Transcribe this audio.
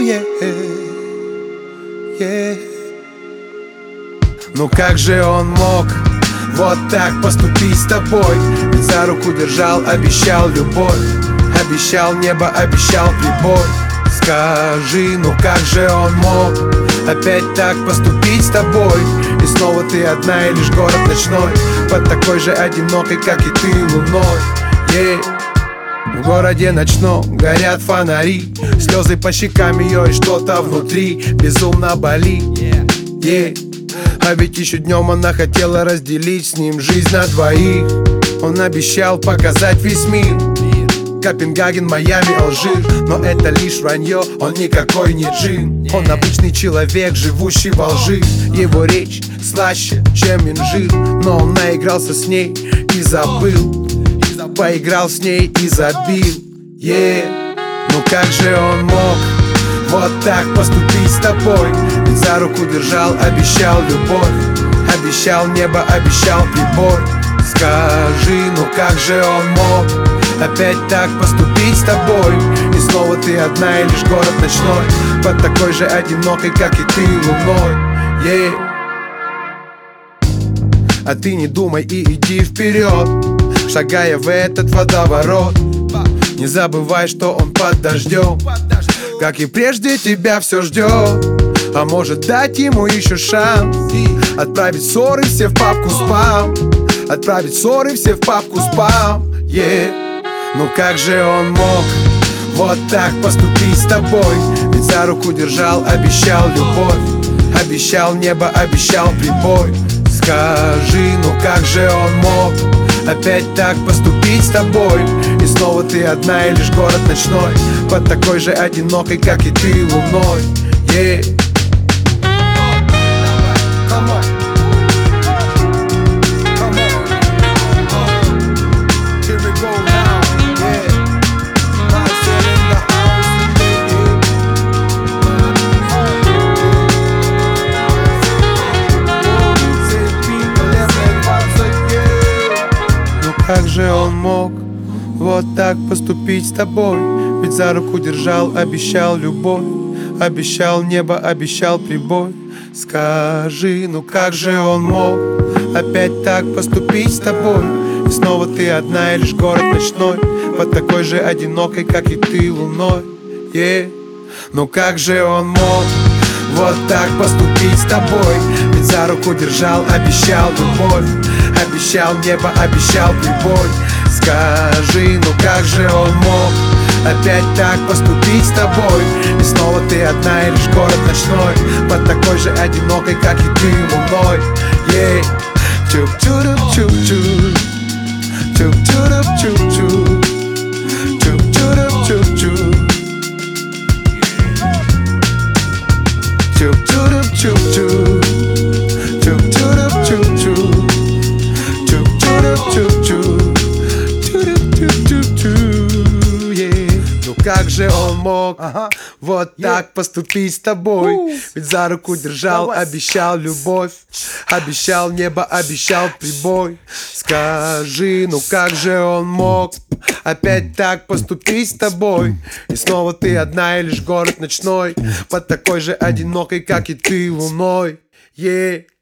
yeah, yeah. Ну как же он мог вот так поступить с тобой? Ведь за руку держал, обещал любовь, обещал небо, обещал прибой. Скажи, ну как же он мог опять так поступить с тобой? И снова ты одна и лишь город ночной, под такой же одинокой, как и ты, луной, yeah. В городе ночном горят фонари, слезы по щекам ее и что-то внутри безумно болит, yeah. А ведь еще днем она хотела разделить с ним жизнь на двоих. Он обещал показать весь мир: Копенгаген, Майами, Алжир. Но это лишь вранье, он никакой не джин. Он обычный человек, живущий во лжи. Его речь слаще, чем инжир. Но он наигрался с ней и забыл, поиграл с ней и забил, yeah. Ну как же он мог вот так поступить с тобой? Ведь за руку держал, обещал любовь, обещал небо, обещал прибой. Скажи, ну как же он мог опять так поступить с тобой? И снова ты одна и лишь город ночной, под такой же одинокой, как и ты, луной, yeah. А ты не думай и иди вперед, шагая в этот водоворот. Не забывай, что он под дождем, как и прежде тебя все ждет. А может дать ему еще шанс, отправить ссоры все в папку спам, отправить ссоры все в папку спам, yeah. Ну как же он мог вот так поступить с тобой? Ведь за руку держал, обещал любовь, обещал небо, обещал прибой. Скажи, ну как же он мог опять так поступить с тобой? И снова ты одна и лишь город ночной, под такой же одинокой, как и ты, луной, yeah. Как же он мог вот так поступить с тобой? Ведь за руку держал, обещал любовь, обещал небо, обещал прибой. Скажи, ну как же он мог опять так поступить с тобой? И снова ты одна и лишь город ночной, под такой же одинокой, как и ты, луной, yeah. Ну как же он мог вот так поступить с тобой? Ведь за руку держал, обещал любовь, обещал небо, обещал прибой. Скажи, ну как же он мог опять так поступить с тобой? И снова ты одна и лишь город ночной, под такой же одинокой, как и ты, луной, yeah. Чуп-чуруп-чуп-чуп, чуп-чуруп-чуп-чуп, чуп-чуруп-чуп-чуп, чуп-чуруп-чуп-чуп, чуп-чуруп-чуп-чуп, чуп-чуруп-чуп-чуп, yeah. Ну как же он мог вот так поступить с тобой? Ведь за руку держал, обещал любовь, обещал небо, обещал прибой. Скажи, ну как же он мог опять так поступить с тобой? И снова ты одна и лишь город ночной, под такой же одинокой, как и ты, луной, yeah.